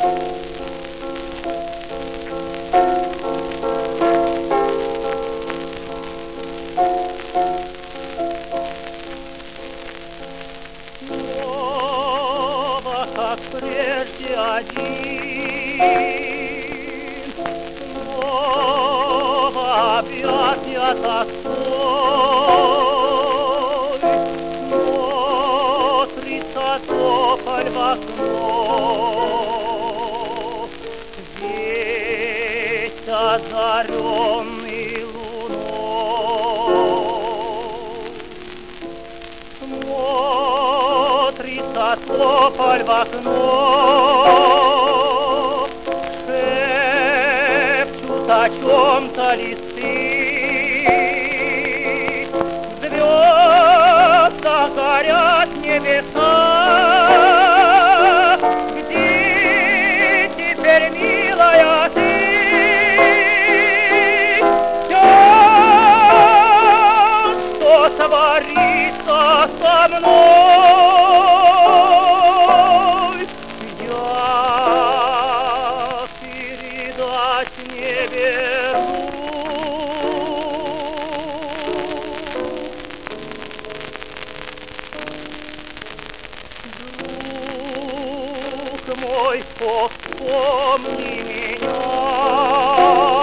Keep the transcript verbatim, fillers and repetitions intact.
Снова, как прежде, один, снова объят я тоской, смотрится тополь в окно, весь озаренный луной. Смотрится тополь в окно, шепчут о чем-то листы, в звездах горят небеса. Где теперь, милая, ты? Все, что творится со мной, я передать не беру. Друг мой, вспомни меня.